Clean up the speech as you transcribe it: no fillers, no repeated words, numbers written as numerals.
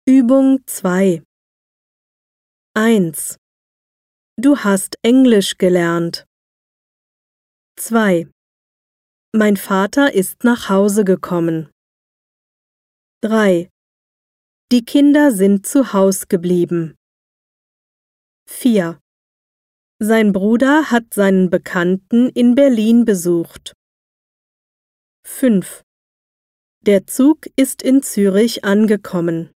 Übung 2. 1. Du hast Englisch gelernt. 2. Mein Vater ist nach Hause gekommen. 3. Die Kinder sind zu Haus geblieben. 4. Sein Bruder hat seinen Bekannten in Berlin besucht. 5. Der Zug ist in Zürich angekommen.